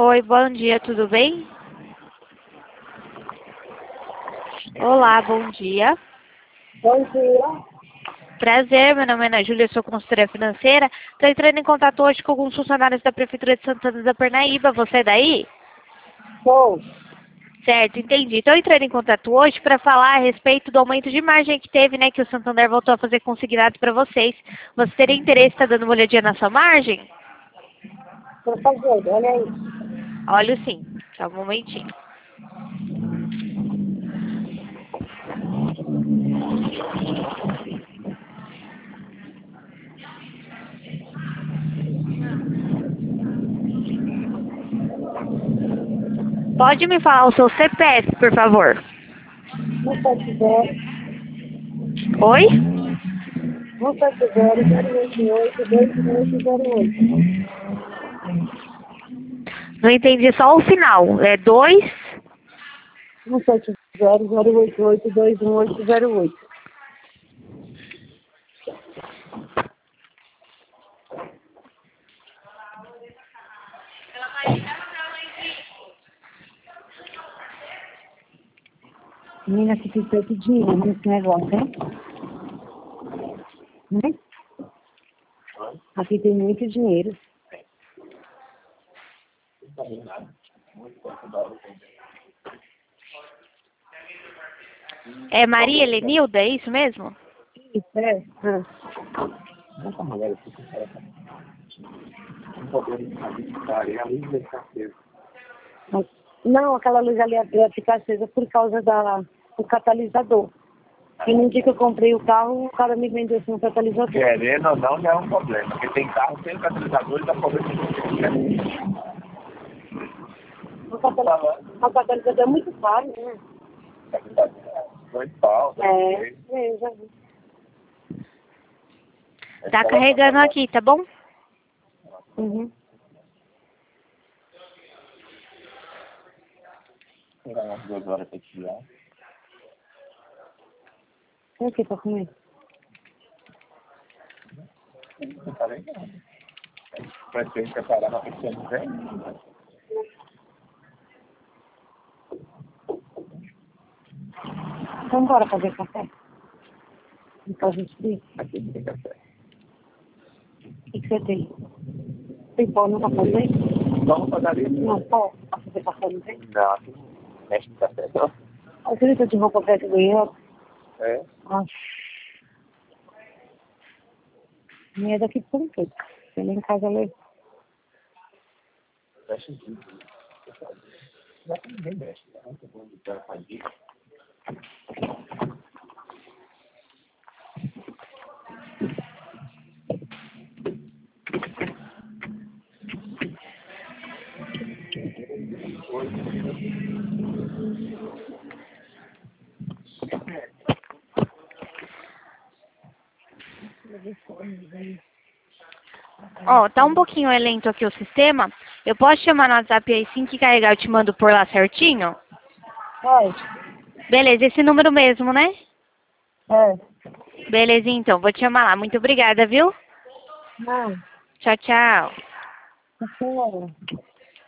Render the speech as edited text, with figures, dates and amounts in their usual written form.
Oi, bom dia, tudo bem? Olá, bom dia. Bom dia. Prazer, meu nome é Ana Júlia, sou consultora financeira. Estou entrando em contato hoje com alguns funcionários da Prefeitura de Santana da Parnaíba. Você é daí? Sou. Certo, entendi. Estou entrando em contato hoje para falar a respeito do aumento de margem que teve, né? Que o Santander voltou a fazer consignado para vocês. Você teria interesse em estar dando uma olhadinha na sua margem? Por favor, olha aí. Olha sim, só um momentinho. Pode me falar o seu CPF, por favor? 170, Oi? 088 2808. Não entendi só o final. É 2. 170 088 21808. Menina, aqui tem tanto dinheiro nesse negócio, hein? Né? Aqui tem muito dinheiro. É Maria Helenilda, é isso mesmo? Isso, é. Não, aquela luz ali ia ficar acesa por causa do catalisador. E no dia que eu comprei o carro, o cara me vendeu assim um catalisador. Querendo ou não, já é um problema. Porque tem carro sem catalisador e dá problema. O catalisador é muito caro, né? Muito pau. Eu já vi. Tá carregando aqui, tá bom? Uhum. Pegar umas 2 horas pra tirar. Tem o que pra comer? Não tá legal. Parece que a gente preparar uma pessoa não vem. Vamos embora fazer café? Então a gente diz. Aqui não tem café. O que você tem? Tem pó no café, não tem? Vamos fazer isso. Não, pó pra fazer café, não tem? Não, mexe no café, não. Você viu que eu de roupa preta do banheiro? É. Minha é daqui de São Pedro. Eu nem em casa ali. Mexe tudo. Já que ninguém mexe. Não tem como botar faz isso. Ó, tá um pouquinho lento aqui o sistema. Eu posso chamar no WhatsApp aí, assim que carregar eu te mando por lá certinho? Pode. Beleza, esse número mesmo, né? É. Beleza, então, vou te chamar lá. Muito obrigada, viu? Não. Tchau, tchau. Não.